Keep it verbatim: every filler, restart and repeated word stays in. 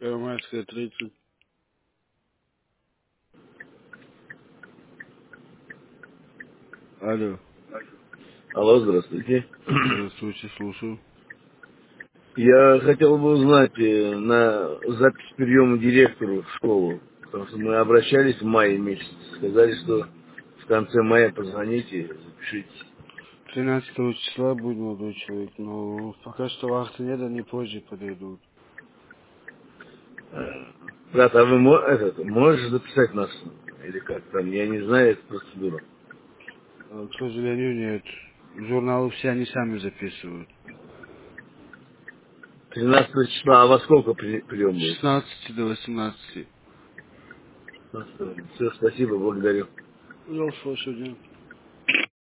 Первомайская, тридцать. Алло. Алло, здравствуйте. Здравствуйте, слушаю. Я хотел бы узнать э, на запись приема директору в школу, потому что мы обращались в мае месяце, сказали, что в конце мая позвоните, запишитесь. тринадцатого числа будет молодой человек, но пока что вахты нет, они позже подойдут. Э, Брат, а вы мо- этот, можешь записать нас? Или как там? Я не знаю эту процедуру. А, К сожалению, нет. Журналы все они сами записывают. тринадцатого числа, а во сколько при- прием С будет? шестнадцати до восемнадцати. Все, спасибо, благодарю. Пожалуйста, ваше дня.